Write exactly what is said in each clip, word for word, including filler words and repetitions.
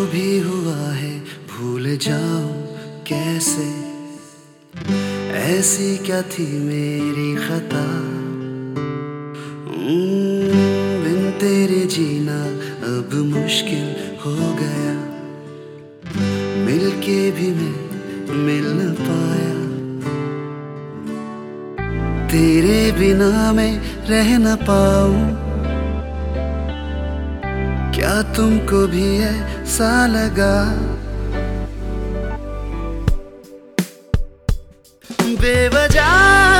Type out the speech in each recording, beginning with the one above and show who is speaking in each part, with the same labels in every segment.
Speaker 1: भी हुआ है भूल जाऊं कैसे, ऐसी क्या थी मेरी खता। बिन तेरे जीना अब मुश्किल हो गया, मिलके भी मैं मिल न पाया। तेरे बिना मैं रह न पाऊं, क्या तुमको भी ऐसा लगा। बेवजह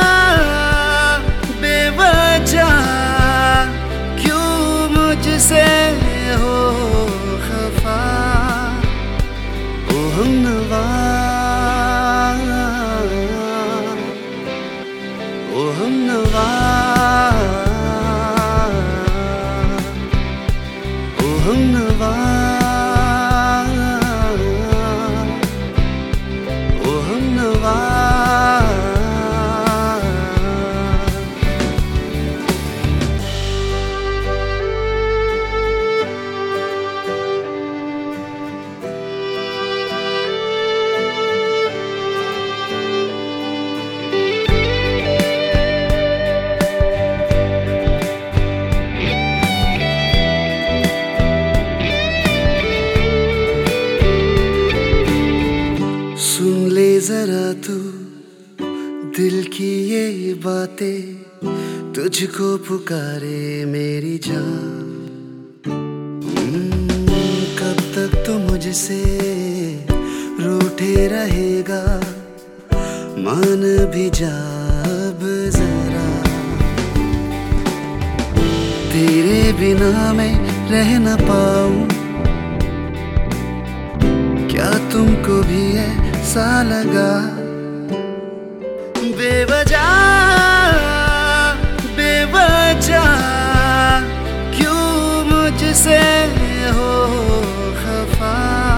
Speaker 1: बेवजह क्यों मुझसे हो खफा, ओ हमनवा ओ हमनवा ओ हमनवा ओ हमनवा। सुन ले जरा तू दिल की ये बातें, तुझको पुकारे मेरी जान। कब तक तू मुझसे रूठे रहेगा, मान भी जा अब जरा। तेरे बिना मैं रह न पाऊं, क्या तुमको भी ऐसा लगा। बेवजह बेवजह क्यों मुझसे हो खफा,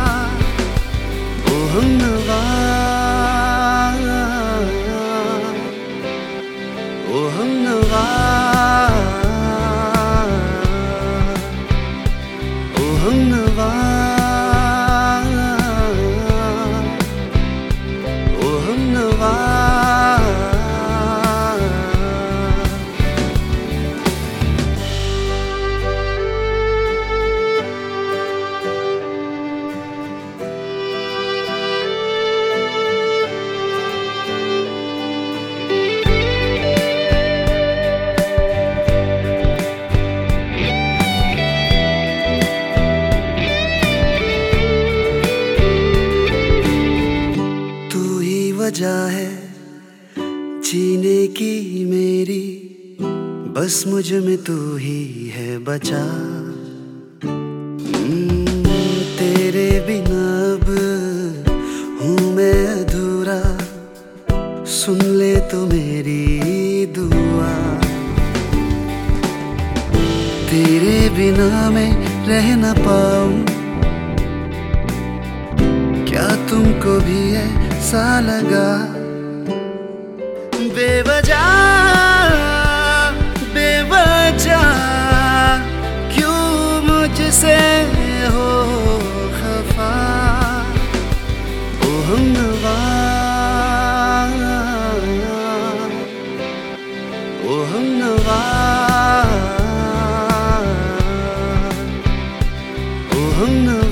Speaker 1: ओ हमनवा ओ हमनवा ओ हमनवा ओ हमनवा। वजह है जीने की मेरी, बस मुझ में तू ही है बचा। तेरे बिना अब हूँ मैं अधूरा, सुन ले तो मेरी दुआ। तेरे बिना मैं रह न पाऊं, क्या तुमको भी ऐसा लगा। बेवजह बेवजह क्यों मुझसे हो खफा, ओ हमनवा ओ हमनवा ओ हमनवा।